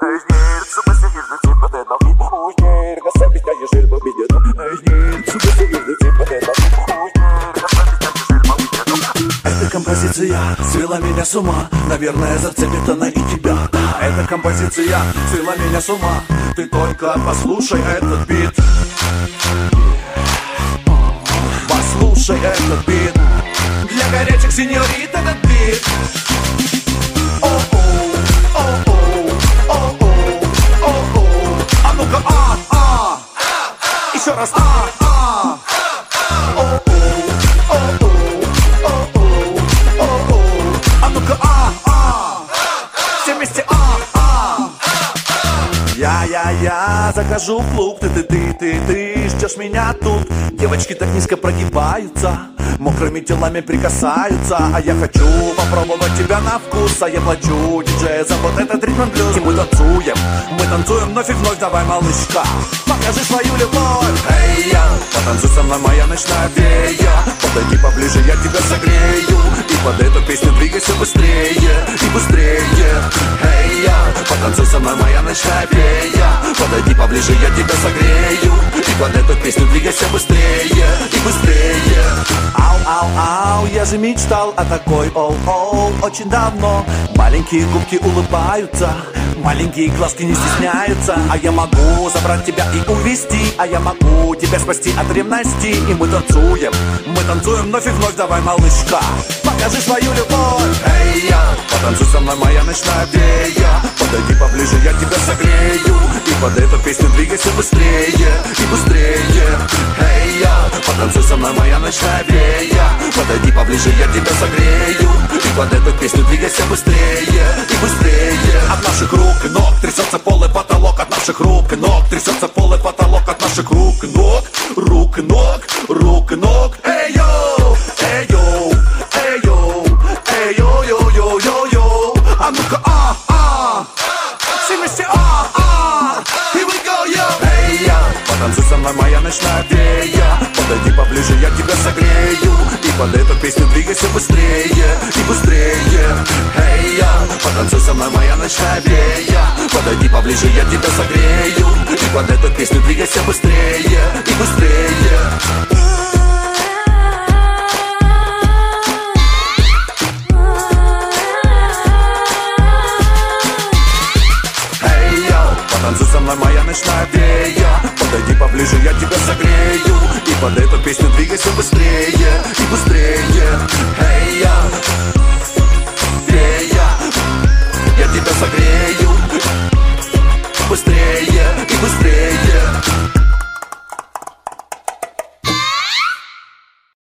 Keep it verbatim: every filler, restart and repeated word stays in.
Эта композиция свела меня с ума, наверное, зацепит она и тебя. Эта композиция свела меня с ума, ты только послушай этот бит. Послушай этот бит. Для горячих сеньорит этот бит. О-оу, о-оу, о-оу, о-оу. А ну-ка, а, а. Еще раз, а, а. О-оу, о-оу, о-оу, о-оу. А ну-ка, а, а. Все вместе, а, а. Я-я-я захожу в клуб, ты-ты-ты-ты-ты, ждешь меня тут. Девочки так низко прогибаются, мокрыми телами прикасаются. А я хочу попробовать тебя на вкус, а я плачу диджея за вот этот ритм and блюз. И мы танцуем, мы танцуем вновь и вновь, давай, малышка, покажи свою любовь. Эй, я, потанцуй со мной, моя ночная фея. Подойди поближе, я тебя согрею. И под эту песню двигайся быстрее и быстрее. Эй, я, потанцуй со мной, моя ночная фея. Подойди поближе, я тебя согрею. И под эту песню двигайся быстрее и быстрее. Ау-ау-ау, я же мечтал о такой, оу-оу, очень давно. Маленькие губки улыбаются, маленькие глазки не стесняются. А я могу забрать тебя и увести, а я могу тебя спасти от ревности. И мы танцуем, мы танцуем вновь и вновь, давай, малышка, покажи свою любовь. Эй, я, потанцуй со мной, моя ночная фея. Подойди поближе, я тебя согрею. И под эту песню двигайся быстрее и быстрее. Эй, я, потанцуй со мной, моя ночная фея. Подойди поближе, я тебя согрею. И под эту песню двигайся быстрее и быстрее. От наших рук и ног трясется пол и потолок. От наших рук и ног трясется пол и потолок. От наших рук и ног, рук и ног, рук и ног. Эй, йоу, эй, йоу, эй, йоу, эй, йоу, йоу, йоу, йоу, йоу. А ну-ка, а, а. Все вместе, а, а. Here we go, yo. Эй, я, потанцуй со мной, моя ночная фея. Подойди поближе, я тебя согрею. И под эту песню двигайся быстрее и быстрее. Эй, я, потанцуй со мной, моя ночная фея. Подойди поближе, я тебя согрею. И под эту песню двигайся быстрее и быстрее. Танцуй со мной, моя ночная фея. Подойди поближе, я тебя согрею. И под эту песню двигайся быстрее и быстрее. Эй, я, фея, я тебя согрею быстрее